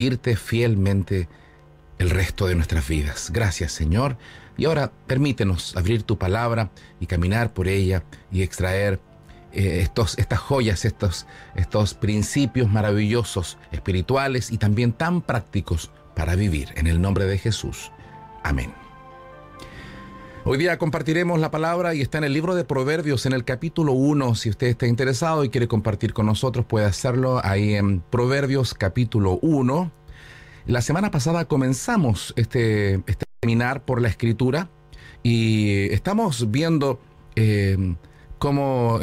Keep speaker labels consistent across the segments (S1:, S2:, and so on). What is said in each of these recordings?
S1: irte fielmente el resto de nuestras vidas. Gracias, Señor. Y ahora permítenos abrir tu palabra y caminar por ella y extraer estas joyas, estos principios maravillosos, espirituales y también tan prácticos para vivir. En el nombre de Jesús. Amén. Hoy día compartiremos la palabra y está en el libro de Proverbios, en el capítulo 1. Si usted está interesado y quiere compartir con nosotros, puede hacerlo ahí en Proverbios capítulo 1. La semana pasada comenzamos este caminar por la Escritura y estamos viendo cómo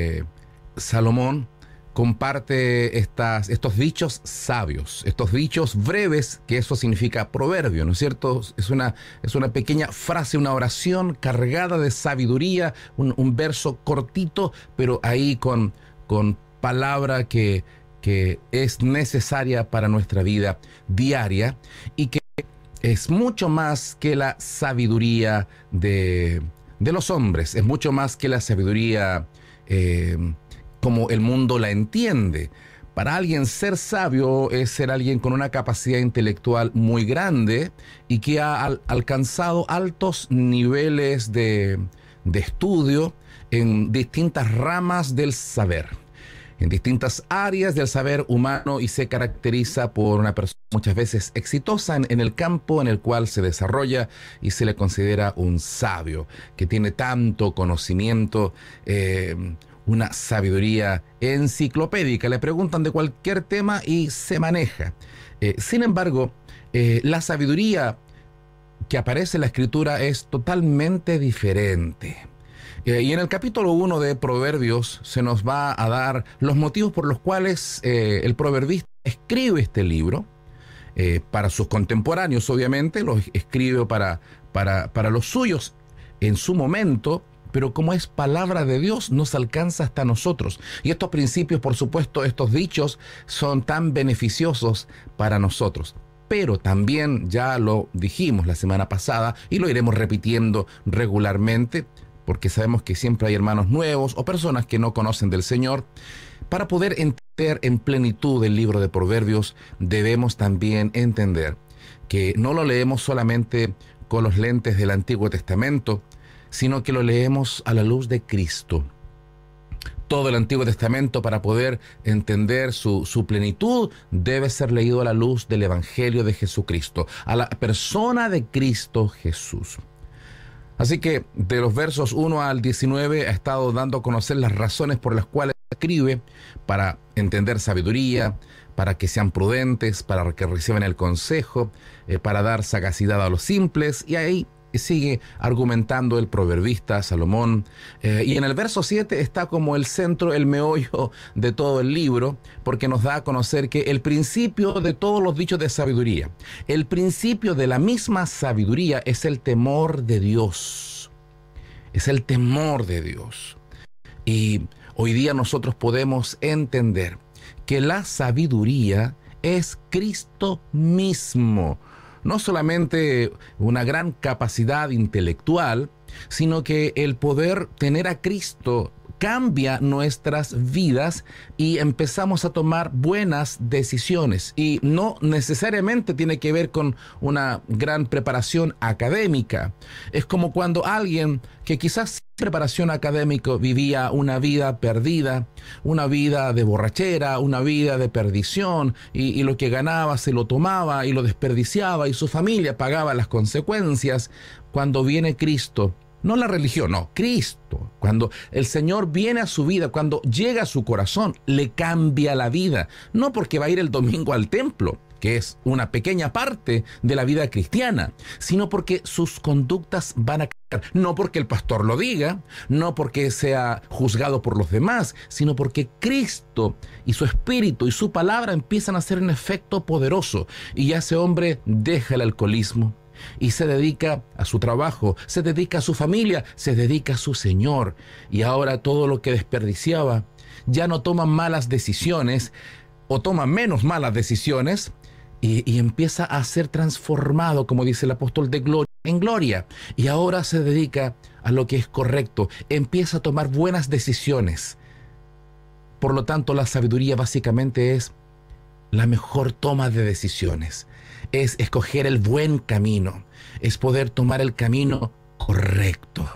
S1: Salomón comparte estos dichos sabios, estos dichos breves, que eso significa proverbio, ¿no es cierto? Es una pequeña frase, una oración cargada de sabiduría, un verso cortito, pero ahí con palabra que es necesaria para nuestra vida diaria y que es mucho más que la sabiduría de los hombres, es mucho más que la sabiduría como el mundo la entiende. Para alguien ser sabio es ser alguien con una capacidad intelectual muy grande y que ha alcanzado altos niveles de estudio en distintas ramas del saber, en distintas áreas del saber humano, y se caracteriza por una persona muchas veces exitosa en el campo en el cual se desarrolla y se le considera un sabio, que tiene tanto conocimiento, una sabiduría enciclopédica. Le preguntan de cualquier tema y se maneja. Sin embargo, la sabiduría que aparece en la Escritura es totalmente diferente. Y en el capítulo 1 de Proverbios se nos va a dar los motivos por los cuales el proverbista escribe este libro, para sus contemporáneos, obviamente, lo escribe para los suyos en su momento, pero como es palabra de Dios, nos alcanza hasta nosotros. Y estos principios, por supuesto, estos dichos, son tan beneficiosos para nosotros. Pero también, ya lo dijimos la semana pasada, y lo iremos repitiendo regularmente, porque sabemos que siempre hay hermanos nuevos o personas que no conocen del Señor. Para poder entender en plenitud el libro de Proverbios, debemos también entender que no lo leemos solamente con los lentes del Antiguo Testamento, sino que lo leemos a la luz de Cristo. Todo el Antiguo Testamento, para poder entender su plenitud, debe ser leído a la luz del Evangelio de Jesucristo, a la persona de Cristo Jesús. Así que de los versos 1 al 19 ha estado dando a conocer las razones por las cuales escribe, para entender sabiduría, para que sean prudentes, para que reciban el consejo, para dar sagacidad a los simples, y ahí sigue argumentando el proverbista Salomón. Y en el verso 7 está como el centro, el meollo de todo el libro, porque nos da a conocer que el principio de todos los dichos de sabiduría, el principio de la misma sabiduría, es el temor de Dios. Es el temor de Dios. Y hoy día nosotros podemos entender que la sabiduría es Cristo mismo. No solamente una gran capacidad intelectual, sino que el poder tener a Cristo cambia nuestras vidas y empezamos a tomar buenas decisiones. Y no necesariamente tiene que ver con una gran preparación académica. Es como cuando alguien que quizás sin preparación académica vivía una vida perdida, una vida de borrachera, una vida de perdición, y lo que ganaba se lo tomaba y lo desperdiciaba, y su familia pagaba las consecuencias. Cuando viene Cristo, no la religión, no, Cristo. Cuando el Señor viene a su vida, cuando llega a su corazón, le cambia la vida. No porque va a ir el domingo al templo, que es una pequeña parte de la vida cristiana, sino porque sus conductas van a cambiar. No porque el pastor lo diga, no porque sea juzgado por los demás, sino porque Cristo y su Espíritu y su palabra empiezan a hacer un efecto poderoso. Y ya ese hombre deja el alcoholismo y se dedica a su trabajo, se dedica a su familia, se dedica a su Señor. Y ahora todo lo que desperdiciaba, ya no toma malas decisiones, o toma menos malas decisiones, y empieza a ser transformado, como dice el apóstol, de gloria en gloria. Y ahora se dedica a lo que es correcto, empieza a tomar buenas decisiones. Por lo tanto, la sabiduría básicamente es la mejor toma de decisiones, es escoger el buen camino, es poder tomar el camino correcto.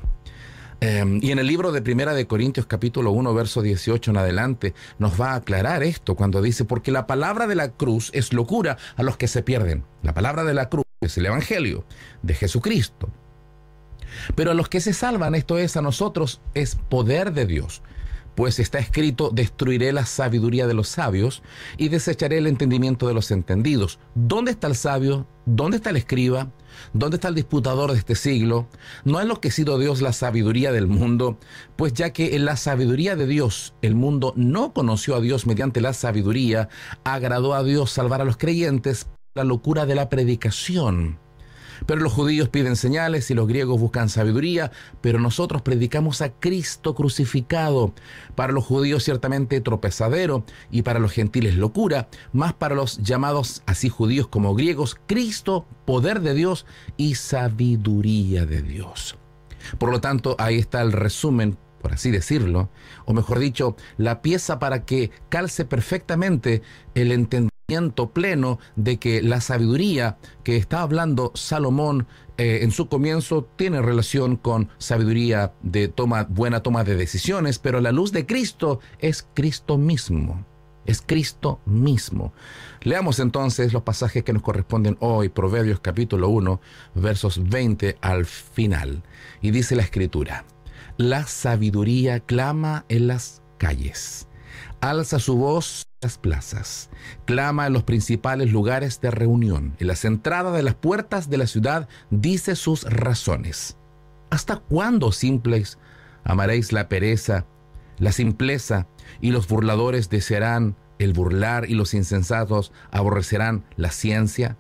S1: Y en el libro de Primera de Corintios capítulo 1, verso 18 en adelante, nos va a aclarar esto cuando dice: porque la palabra de la cruz es locura a los que se pierden. La palabra de la cruz es el evangelio de Jesucristo. Pero a los que se salvan, esto es, a nosotros, es poder de Dios. Pues está escrito: destruiré la sabiduría de los sabios y desecharé el entendimiento de los entendidos. ¿Dónde está el sabio? ¿Dónde está el escriba? ¿Dónde está el disputador de este siglo? ¿No ha enloquecido Dios la sabiduría del mundo? Pues ya que en la sabiduría de Dios el mundo no conoció a Dios mediante la sabiduría, agradó a Dios salvar a los creyentes por la locura de la predicación. Pero los judíos piden señales y los griegos buscan sabiduría, pero nosotros predicamos a Cristo crucificado. Para los judíos ciertamente tropezadero y para los gentiles locura, mas para los llamados así judíos como griegos, Cristo, poder de Dios y sabiduría de Dios. Por lo tanto, ahí está el resumen, por así decirlo, o mejor dicho, la pieza para que calce perfectamente el entendimiento pleno de que la sabiduría que está hablando Salomón en su comienzo tiene relación con sabiduría de buena toma de decisiones, pero la luz de Cristo es Cristo mismo. Es Cristo mismo. Leamos entonces los pasajes que nos corresponden hoy, Proverbios capítulo 1, versos 20 al final. Y dice la Escritura: la sabiduría clama en las calles, alza su voz en las plazas, clama en los principales lugares de reunión, en las entradas de las puertas de la ciudad, dice sus razones. ¿Hasta cuándo, simples, amaréis la pereza, la simpleza, y los burladores desearán el burlar, y los insensatos aborrecerán la ciencia?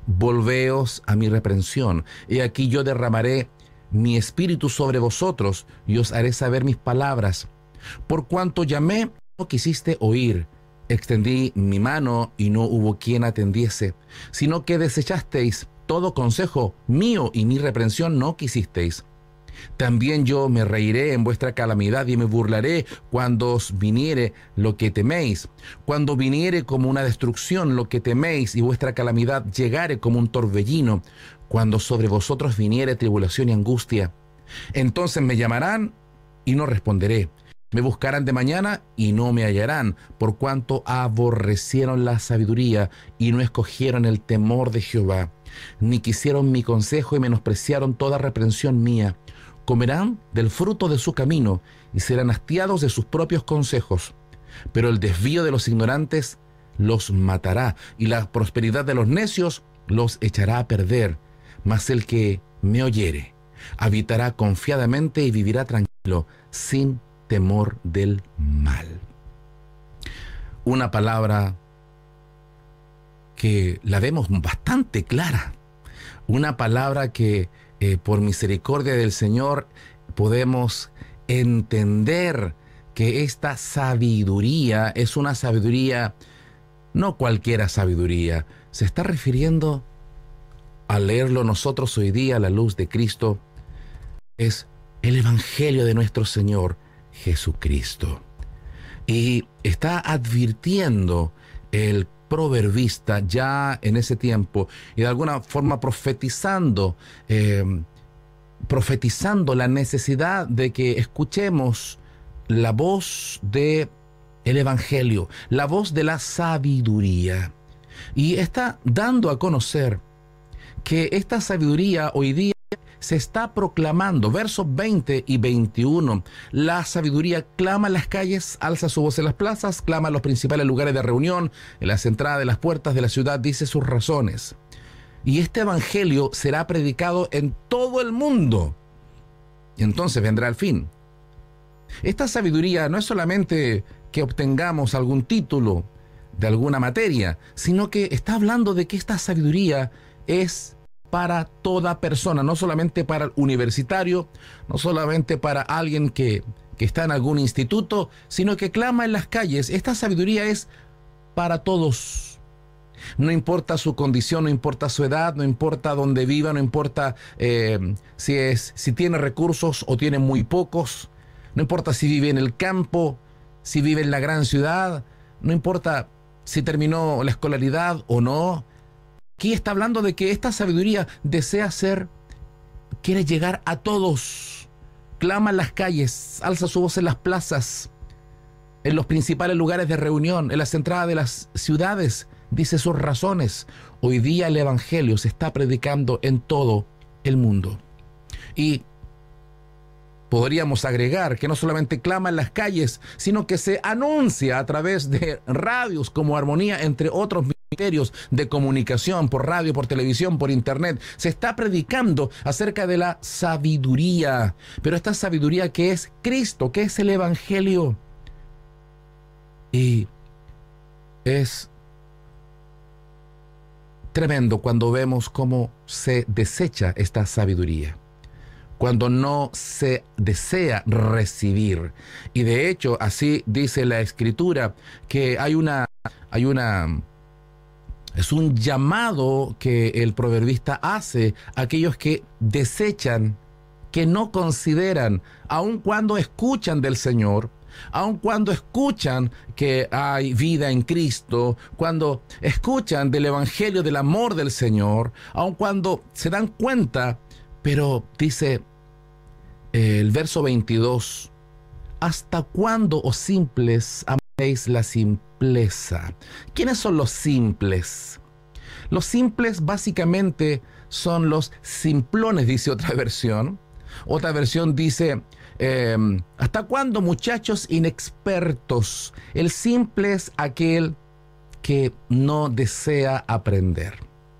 S1: Volveos a mi reprensión, y aquí yo derramaré mi espíritu sobre vosotros, y os haré saber mis palabras. Por cuanto llamé, no quisiste oír, extendí mi mano y no hubo quien atendiese, sino que desechasteis todo consejo mío y mi reprensión no quisisteis. También yo me reiré en vuestra calamidad y me burlaré cuando os viniere lo que teméis, cuando viniere como una destrucción lo que teméis y vuestra calamidad llegare como un torbellino, cuando sobre vosotros viniere tribulación y angustia. Entonces me llamarán y no responderé. Me buscarán de mañana y no me hallarán, por cuanto aborrecieron la sabiduría y no escogieron el temor de Jehová, ni quisieron mi consejo y menospreciaron toda reprensión mía. Comerán del fruto de su camino y serán hastiados de sus propios consejos. Pero el desvío de los ignorantes los matará y la prosperidad de los necios los echará a perder. Mas el que me oyere habitará confiadamente y vivirá tranquilo, sin temor del mal. Una palabra que la vemos bastante clara. Una palabra que por misericordia del Señor podemos entender que esta sabiduría es una sabiduría, no cualquiera sabiduría. Se está refiriendo, al leerlo nosotros hoy día a la luz de Cristo, es el Evangelio de nuestro Señor Jesucristo. Y está advirtiendo el proverbista ya en ese tiempo y de alguna forma profetizando la necesidad de que escuchemos la voz de el Evangelio, la voz de la sabiduría. Y está dando a conocer que esta sabiduría hoy día se está proclamando. Versos 20 y 21. La sabiduría clama en las calles, alza su voz en las plazas, clama en los principales lugares de reunión, en las entradas de las puertas de la ciudad, dice sus razones. Y este evangelio será predicado en todo el mundo. Y entonces vendrá el fin. Esta sabiduría no es solamente que obtengamos algún título de alguna materia, sino que está hablando de que esta sabiduría es para toda persona, no solamente para el universitario, no solamente para alguien que está en algún instituto, sino que clama en las calles. Esta sabiduría es para todos. No importa su condición, no importa su edad, no importa dónde viva, no importa si tiene recursos o tiene muy pocos, no importa si vive en el campo, si vive en la gran ciudad, no importa si terminó la escolaridad o no. Aquí está hablando de que esta sabiduría quiere llegar a todos. Clama en las calles, alza su voz en las plazas, en los principales lugares de reunión, en las entradas de las ciudades, dice sus razones. Hoy día el Evangelio se está predicando en todo el mundo. Y podríamos agregar que no solamente clama en las calles, sino que se anuncia a través de radios como Armonía, entre otros ministerios de comunicación, por radio, por televisión, por internet. Se está predicando acerca de la sabiduría, pero esta sabiduría que es Cristo, que es el Evangelio. Y es tremendo cuando vemos cómo se desecha esta sabiduría, cuando no se desea recibir. Y de hecho, así dice la Escritura, que es un llamado que el proverbista hace a aquellos que desechan, que no consideran, aun cuando escuchan del Señor, aun cuando escuchan que hay vida en Cristo, cuando escuchan del Evangelio, del amor del Señor, aun cuando se dan cuenta, pero dice el verso 22, ¿hasta cuándo, oh simples, amaréis la simpleza? ¿Quiénes son los simples? Los simples básicamente son los simplones, dice otra versión. Otra versión dice, ¿hasta cuándo, muchachos inexpertos? El simple es aquel que no desea aprender.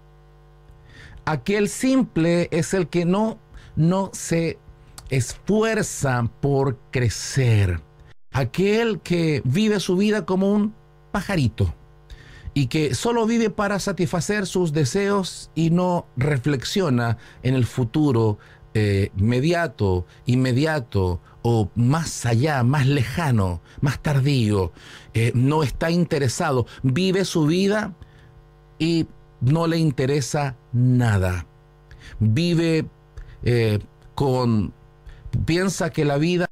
S1: Aquel simple es el que no se esfuerza por crecer. Aquel que vive su vida como un pajarito y que solo vive para satisfacer sus deseos y no reflexiona en el futuro inmediato o más allá, más lejano, más tardío. No está interesado, vive su vida y no le interesa nada. Vive piensa que la vida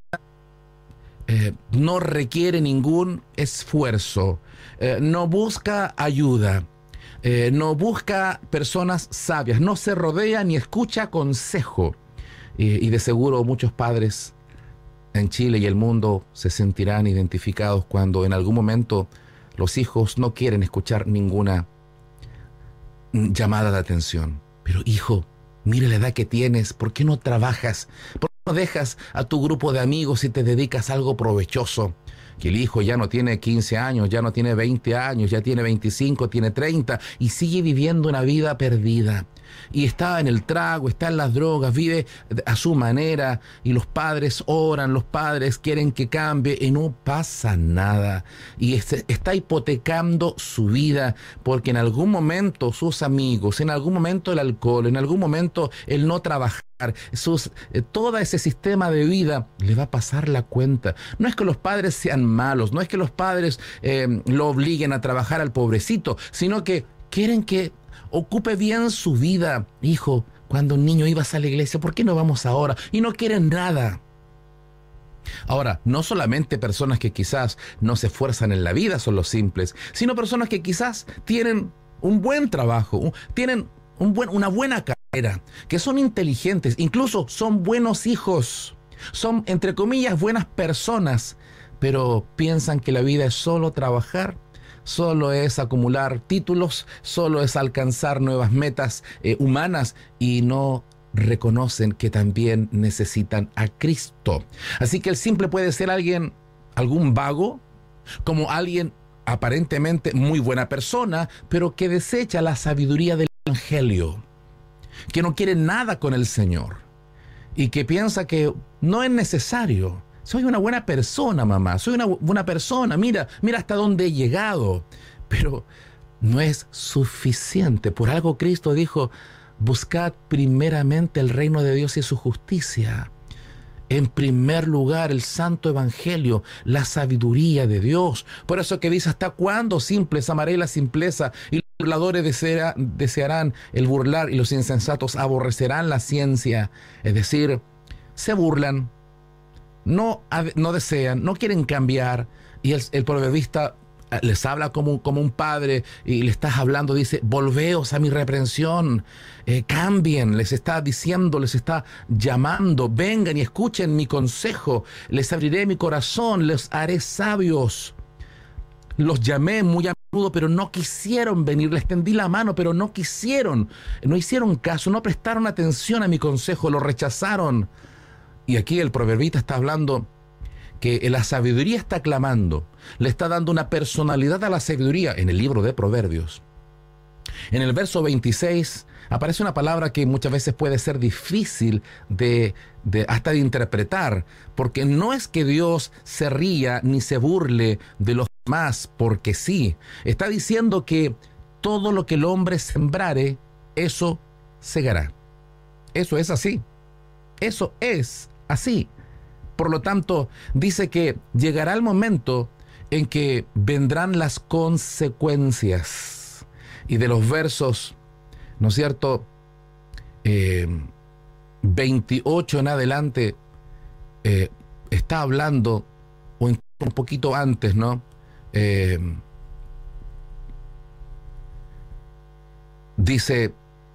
S1: no requiere ningún esfuerzo, no busca ayuda, no busca personas sabias, no se rodea ni escucha consejo. Y de seguro muchos padres en Chile y el mundo se sentirán identificados cuando en algún momento los hijos no quieren escuchar ninguna llamada de atención. Pero hijo, mire la edad que tienes, ¿por qué no trabajas? ¿Por qué no dejas a tu grupo de amigos y te dedicas a algo provechoso? Que el hijo ya no tiene 15 años, ya no tiene 20 años, ya tiene 25, tiene 30 y sigue viviendo una vida perdida. Y está en el trago, está en las drogas, vive a su manera y los padres oran, los padres quieren que cambie y no pasa nada. Y está hipotecando su vida porque en algún momento sus amigos, en algún momento el alcohol, en algún momento el no trabajar, todo ese sistema de vida le va a pasar la cuenta. No es que los padres sean malos, no es que los padres lo obliguen a trabajar al pobrecito, sino que quieren que ocupe bien su vida. Hijo, cuando un niño ibas a la iglesia, ¿por qué no vamos ahora? Y no quieren nada. Ahora, no solamente personas que quizás no se esfuerzan en la vida son los simples, sino personas que quizás tienen un buen trabajo, tienen una buena carrera, que son inteligentes, incluso son buenos hijos, son, entre comillas, buenas personas, pero piensan que la vida es solo trabajar, solo es acumular títulos, solo es alcanzar nuevas metas humanas y no reconocen que también necesitan a Cristo. Así que el simple puede ser algún vago, como alguien aparentemente muy buena persona, pero que desecha la sabiduría del Evangelio, que no quiere nada con el Señor y que piensa que no es necesario. Soy una buena persona, mamá, soy una buena persona, mira hasta dónde he llegado. Pero no es suficiente. Por algo Cristo dijo, buscad primeramente el reino de Dios y su justicia. En primer lugar, el santo evangelio, la sabiduría de Dios. Por eso que dice, ¿hasta cuándo, simples, amaréis la simpleza? Y los burladores desearán el burlar y los insensatos aborrecerán la ciencia. Es decir, se burlan, no desean, no quieren cambiar. Y el proverbista les habla como un padre y le estás hablando, dice, volveos a mi reprensión, cambien, les está diciendo, les está llamando, vengan y escuchen mi consejo, les abriré mi corazón, les haré sabios. Los llamé muy a menudo, pero no quisieron venir, les tendí la mano, pero no quisieron, no hicieron caso, no prestaron atención a mi consejo, lo rechazaron. Y aquí el proverbista está hablando que la sabiduría está clamando, le está dando una personalidad a la sabiduría en el libro de Proverbios. En el verso 26 aparece una palabra que muchas veces puede ser difícil hasta de interpretar, porque no es que Dios se ría ni se burle de los demás, porque sí. Está diciendo que todo lo que el hombre sembrare, eso segará. Eso es así. Eso es así. Por lo tanto, dice que llegará el momento en que vendrán las consecuencias. Y de los versos, ¿no es cierto?, 28 en adelante, está hablando, o un poquito antes, ¿no? Dice,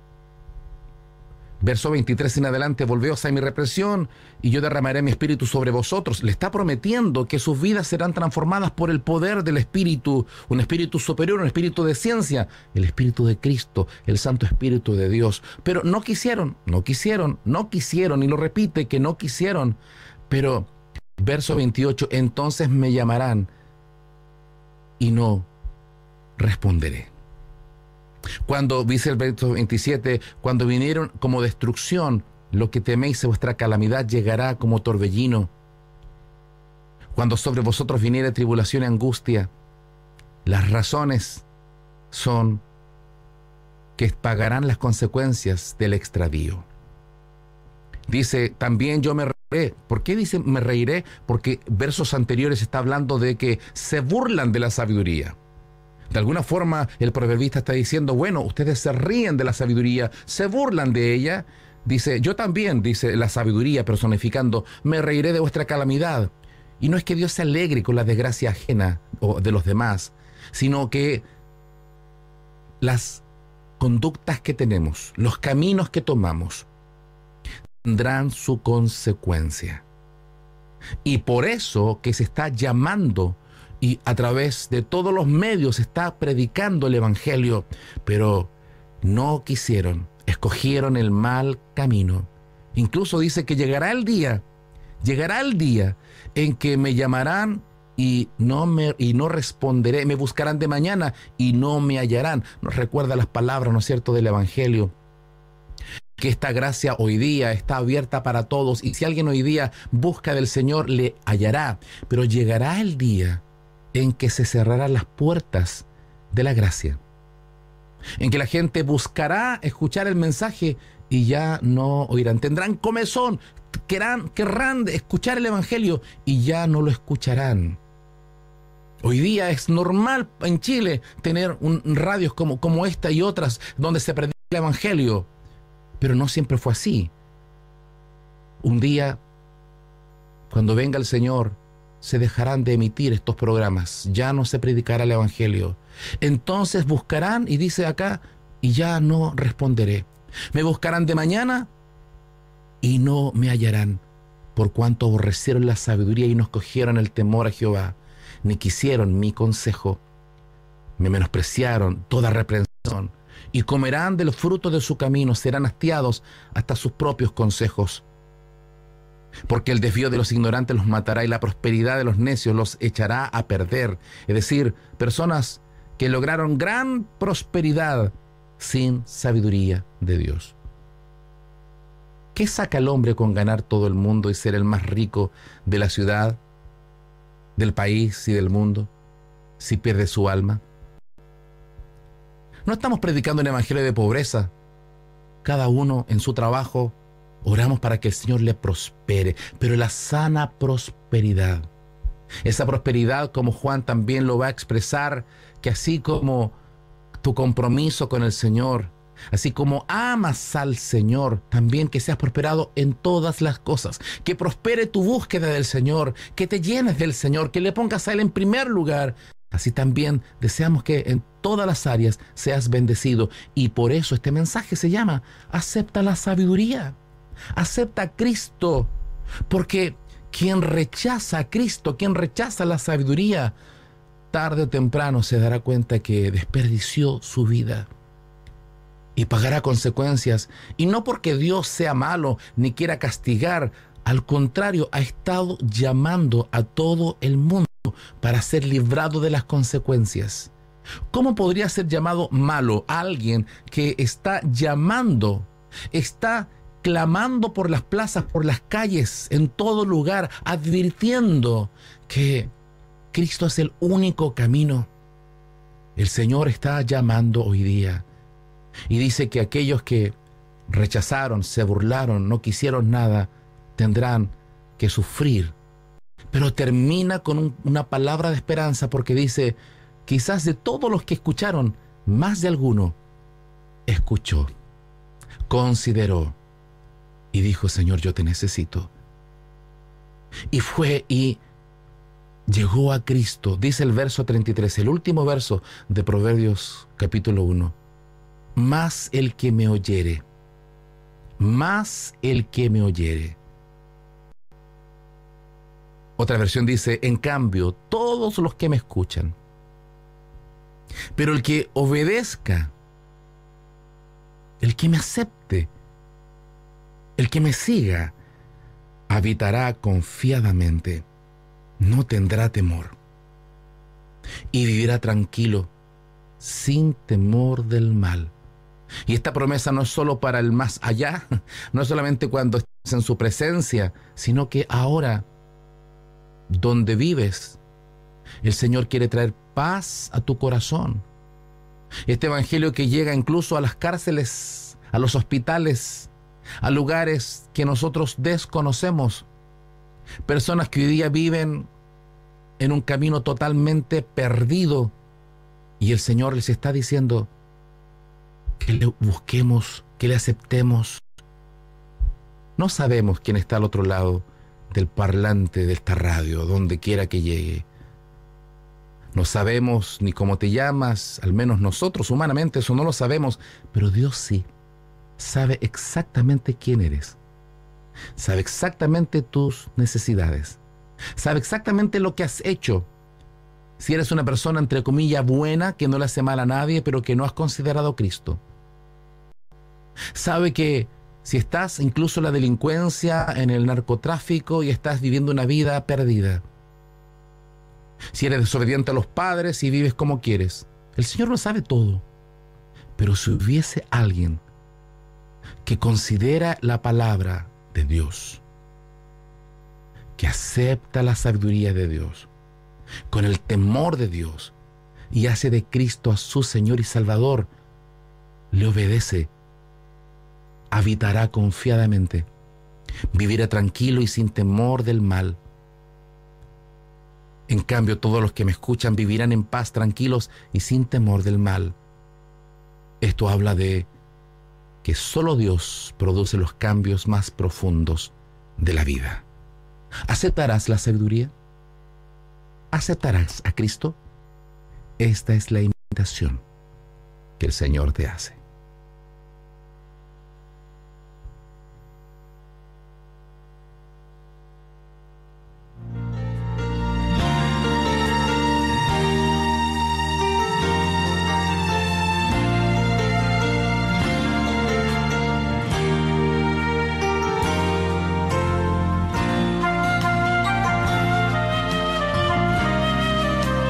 S1: verso 23 en adelante, volveos a mi represión y yo derramaré mi espíritu sobre vosotros. Le está prometiendo que sus vidas serán transformadas por el poder del espíritu, un espíritu superior, un espíritu de ciencia, el espíritu de Cristo, el Santo Espíritu de Dios. Pero no quisieron, y lo repite que no quisieron. Pero, verso 28, entonces me llamarán y no responderé. Cuando, dice el verso 27, cuando vinieron como destrucción, lo que teméis de vuestra calamidad llegará como torbellino. Cuando sobre vosotros viniere tribulación y angustia, las razones son que pagarán las consecuencias del extravío. Dice, también yo me reiré. ¿Por qué dice me reiré? Porque versos anteriores está hablando de que se burlan de la sabiduría. De alguna forma, el proverbista está diciendo, bueno, ustedes se ríen de la sabiduría, se burlan de ella. Dice, yo también, dice la sabiduría personificando, me reiré de vuestra calamidad. Y no es que Dios se alegre con la desgracia ajena o de los demás, sino que las conductas que tenemos, los caminos que tomamos, tendrán su consecuencia. Y por eso que se está llamando y a través de todos los medios está predicando el evangelio, pero no quisieron, escogieron el mal camino. Incluso dice que llegará el día en que me llamarán y no responderé, me buscarán de mañana y no me hallarán. Nos recuerda las palabras, ¿no es cierto?, del evangelio, que esta gracia hoy día está abierta para todos y si alguien hoy día busca del Señor, le hallará. Pero llegará el día en que se cerrarán las puertas de la gracia, en que la gente buscará escuchar el mensaje y ya no oirán. Tendrán comezón, querrán escuchar el evangelio y ya no lo escucharán. Hoy día es normal en Chile tener radios como esta y otras donde se predica el evangelio, pero no siempre fue así. Un día, cuando venga el Señor, se dejarán de emitir estos programas, ya no se predicará el evangelio. Entonces buscarán, y dice acá, y ya no responderé. Me buscarán de mañana y no me hallarán, por cuanto aborrecieron la sabiduría y no escogieron el temor a Jehová, ni quisieron mi consejo. Me menospreciaron toda reprensión, y comerán de los frutos de su camino, serán hastiados hasta sus propios consejos. Porque el desvío de los ignorantes los matará y la prosperidad de los necios los echará a perder. Es decir, personas que lograron gran prosperidad sin sabiduría de Dios. ¿Qué saca el hombre con ganar todo el mundo y ser el más rico de la ciudad, del país y del mundo, si pierde su alma? No estamos predicando un evangelio de pobreza. Cada uno en su trabajo oramos para que el Señor le prospere, pero la sana prosperidad. Esa prosperidad, como Juan también lo va a expresar, que así como tu compromiso con el Señor, así como amas al Señor, también que seas prosperado en todas las cosas. Que prospere tu búsqueda del Señor, que te llenes del Señor, que le pongas a Él en primer lugar. así también deseamos que en todas las áreas seas bendecido. Y por eso este mensaje se llama Acepta la sabiduría. Acepta a Cristo. Porque quien rechaza a Cristo, quien rechaza la sabiduría, tarde o temprano se dará cuenta que desperdició su vida y pagará consecuencias. Y no porque Dios sea malo ni quiera castigar. Al contrario, ha estado llamando a todo el mundo para ser librado de las consecuencias. ¿Cómo podría ser llamado malo alguien que está llamando, está clamando por las plazas, por las calles, en todo lugar, advirtiendo que Cristo es el único camino? El Señor está llamando hoy día y dice que aquellos que rechazaron, se burlaron, no quisieron nada, tendrán que sufrir. Pero termina con una palabra de esperanza, porque dice, quizás de todos los que escucharon, más de alguno escuchó, consideró y dijo: Señor, yo te necesito. Y fue y llegó a Cristo. Dice el verso 33, el último verso de Proverbios capítulo 1. Más el que me oyere, más el que me oyere. Otra versión dice, en cambio, todos los que me escuchan. Pero el que obedezca, el que me acepte, el que me siga, habitará confiadamente, no tendrá temor y vivirá tranquilo, sin temor del mal. Y esta promesa no es solo para el más allá, no es solamente cuando estés en su presencia, sino que ahora, donde vives, el Señor quiere traer paz a tu corazón. Este evangelio que llega incluso a las cárceles, a los hospitales, a lugares que nosotros desconocemos. Personas que hoy día viven en un camino totalmente perdido. Y el Señor les está diciendo que le busquemos, que le aceptemos. No sabemos quién está al otro lado del parlante de esta radio, donde quiera que llegue. No sabemos ni cómo te llamas, al menos nosotros humanamente eso no lo sabemos, pero Dios sí. Sabe exactamente quién eres. Sabe exactamente tus necesidades. Sabe exactamente lo que has hecho. Si eres una persona, entre comillas, buena, que no le hace mal a nadie, pero que no has considerado a Cristo. Sabe que si estás incluso en la delincuencia, en el narcotráfico y estás viviendo una vida perdida. Si eres desobediente a los padres y vives como quieres. El Señor lo sabe todo. Pero si hubiese alguien que considera la palabra de Dios, que acepta la sabiduría de Dios, con el temor de Dios, y hace de Cristo a su Señor y Salvador, le obedece, habitará confiadamente, vivirá tranquilo y sin temor del mal. En cambio, todos los que me escuchan vivirán en paz, tranquilos y sin temor del mal. Esto habla de que solo Dios produce los cambios más profundos de la vida. ¿Aceptarás la sabiduría? ¿Aceptarás a Cristo? Esta es la invitación que el Señor te hace.